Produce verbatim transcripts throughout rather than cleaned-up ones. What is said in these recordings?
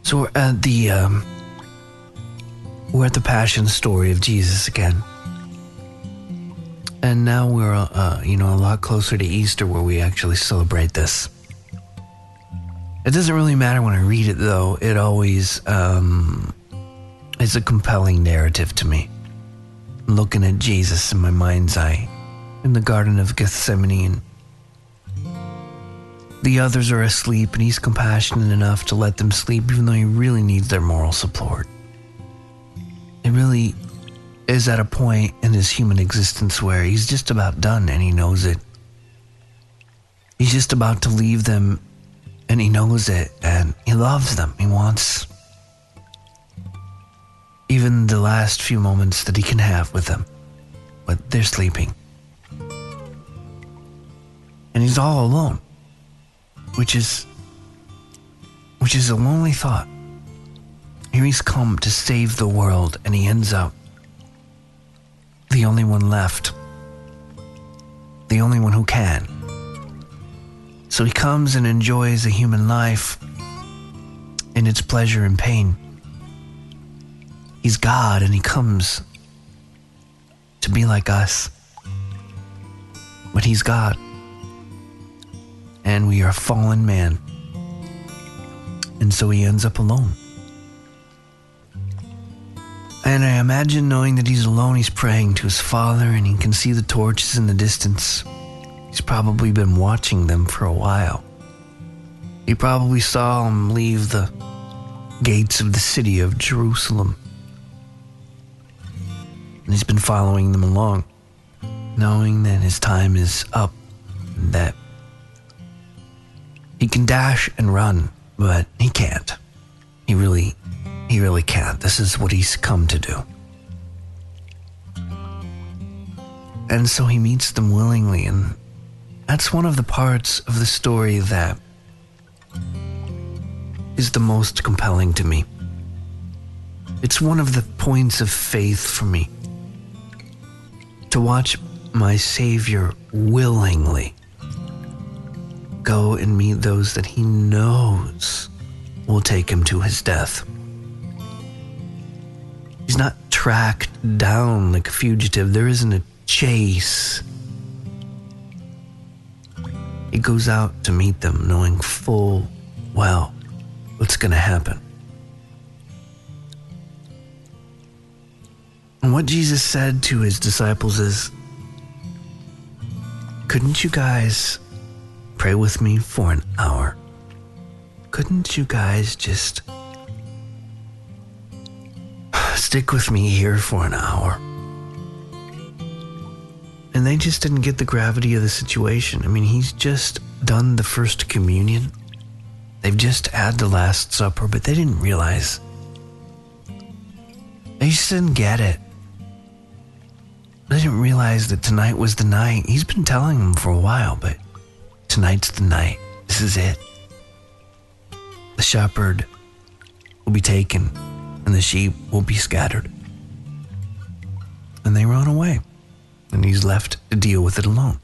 So we're at the um, we're at the Passion story of Jesus again, and now we're uh, you know a lot closer to Easter, where we actually celebrate this. It doesn't really matter when I read it, though. It always um, is a compelling narrative to me. I'm looking at Jesus in my mind's eye in the Garden of Gethsemane, and the others are asleep, and he's compassionate enough to let them sleep, even though he really needs their moral support. It really is at a point in his human existence where he's just about done, and he knows it. He's just about to leave them, and he knows it, and he loves them. He wants even the last few moments that he can have with them, but they're sleeping. And he's all alone. Which is, which is a lonely thought. Here he's come to save the world, and he ends up the only one left. The only one who can. So he comes and enjoys a human life in its pleasure and pain. He's God, and he comes to be like us. But he's God. And we are fallen man. And so he ends up alone. And I imagine, knowing that he's alone, he's praying to his Father, and he can see the torches in the distance. He's probably been watching them for a while. He probably saw them leave the gates of the city of Jerusalem. And he's been following them along, knowing that his time is up, and that he can dash and run, but he can't. He really, he really can't. This is what he's come to do. And so he meets them willingly, and that's one of the parts of the story that is the most compelling to me. It's one of the points of faith for me, to watch my Savior willingly go and meet those that he knows will take him to his death. He's not tracked down like a fugitive. There isn't a chase. He goes out to meet them, knowing full well what's going to happen. And what Jesus said to his disciples is, couldn't you guys pray with me for an hour? Couldn't you guys just stick with me here for an hour? And they just didn't get the gravity of the situation. I mean, he's just done the first communion. They've just had the Last Supper, but they didn't realize. They just didn't get it. They didn't realize that tonight was the night. He's been telling them for a while, but tonight's the night. This is it. The shepherd will be taken, and the sheep will be scattered. And they run away, and he's left to deal with it alone.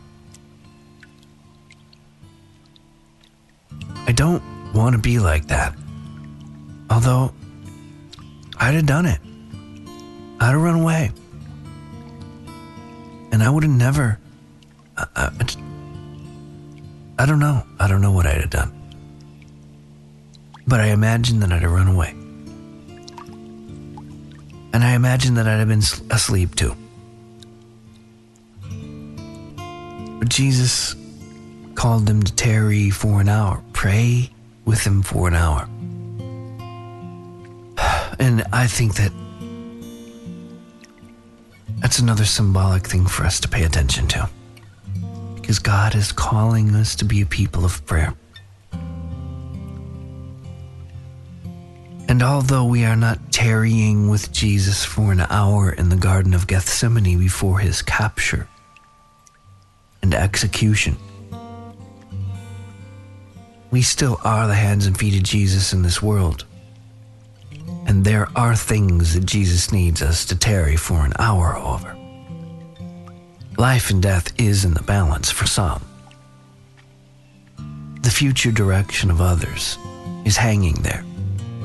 I don't want to be like that. Although, I'd have done it. I'd have run away. And I would have never... I, I, I don't know. I don't know what I'd have done. But I imagine that I'd have run away. And I imagine that I'd have been asleep too. But Jesus called them to tarry for an hour. Pray with him for an hour. And I think that that's another symbolic thing for us to pay attention to. Because God is calling us to be a people of prayer. And although we are not tarrying with Jesus for an hour in the Garden of Gethsemane before his capture and execution, we still are the hands and feet of Jesus in this world. And there are things that Jesus needs us to tarry for an hour over. Life and death is in the balance for some. The future direction of others is hanging there.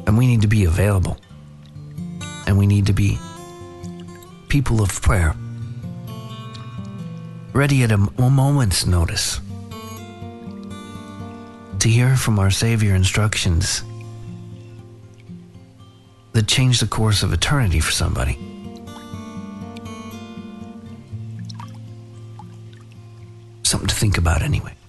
And we need to be available. And we need to be people of prayer, ready at a, a moment's notice to hear from our Savior instructions that change the course of eternity for somebody. Something to think about anyway.